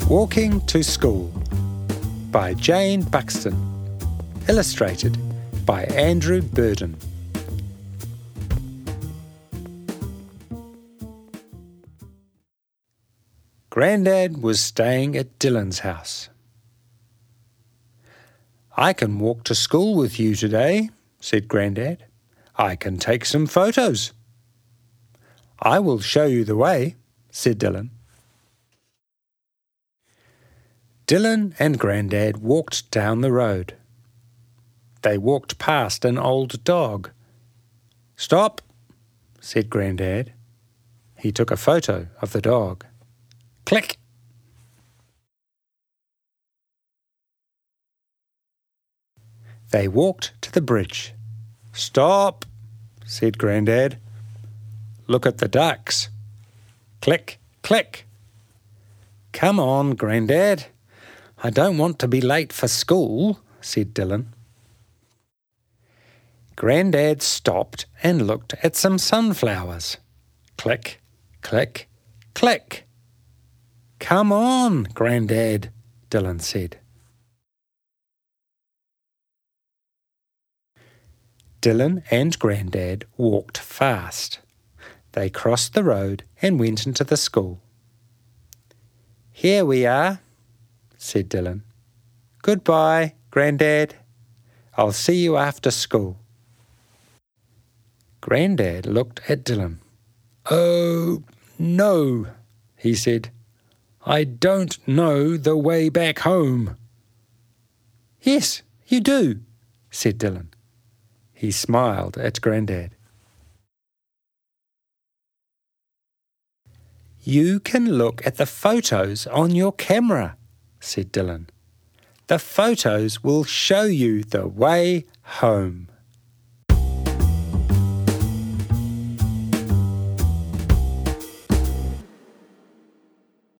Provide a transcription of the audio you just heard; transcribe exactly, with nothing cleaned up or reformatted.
Walking to School by Jane Buxton. Illustrated by Andrew Burden. Grandad was staying at Dylan's house. "I can walk to school with you today," said Grandad. "I can take some photos." "I will show you the way," said Dylan. Dylan and Grandad walked down the road. They walked past an old dog. "Stop," said Grandad. He took a photo of the dog. Click. They walked to the bridge. "Stop," said Grandad. "Look at the ducks." Click, click. "Come on, Grandad. I don't want to be late for school," said Dylan. Grandad stopped and looked at some sunflowers. Click, click, click. "Come on, Grandad," Dylan said. Dylan and Grandad walked fast. They crossed the road and went into the school. "Here we are," said Dylan. "Goodbye, Grandad. I'll see you after school." Grandad looked at Dylan. "Oh, no," he said. "I don't know the way back home." "Yes, you do," said Dylan. He smiled at Grandad. "You can look at the photos on your camera," said Dylan. "The photos will show you the way home."